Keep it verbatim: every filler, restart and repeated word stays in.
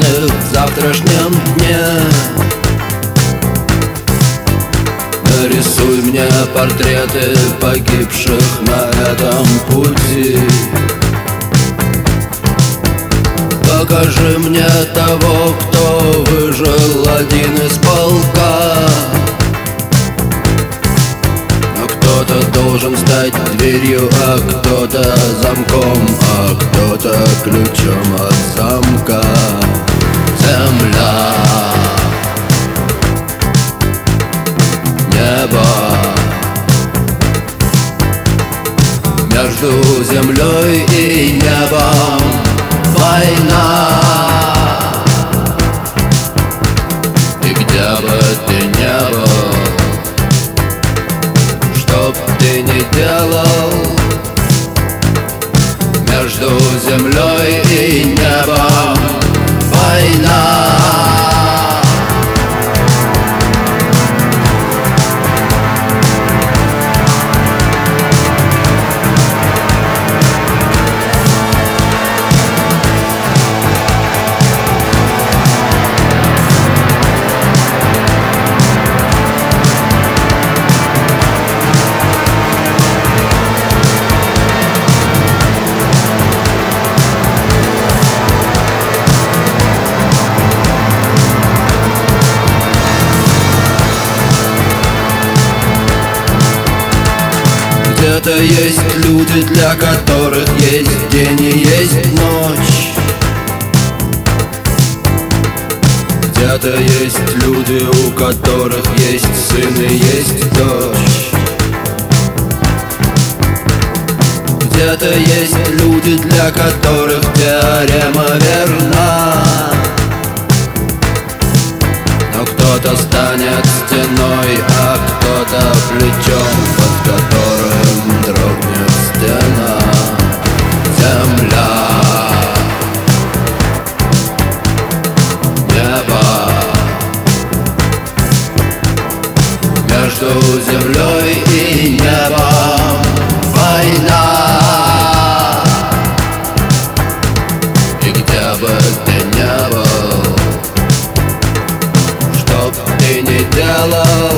в завтрашнем дне. Нарисуй мне портреты погибших на этом пути. Покажи мне того, кто выжил, один из полка. Но кто-то должен стать дверью, а кто-то замком, а кто-то ключом от замка. Земля, небо, между землей и небом война. И где бы ты ни был, чтоб ты ни делал, между землей и небом война. Где-то есть люди, для которых есть день и есть ночь. Где-то есть люди, у которых есть сын и есть дочь. Где-то есть люди, для которых теорема верна. Но кто-то станет стеной, а кто-то плечом, под которым дрогнет стена. Земля, небо, между землей и небом война. И где бы ты ни был, чтоб ты ни делал,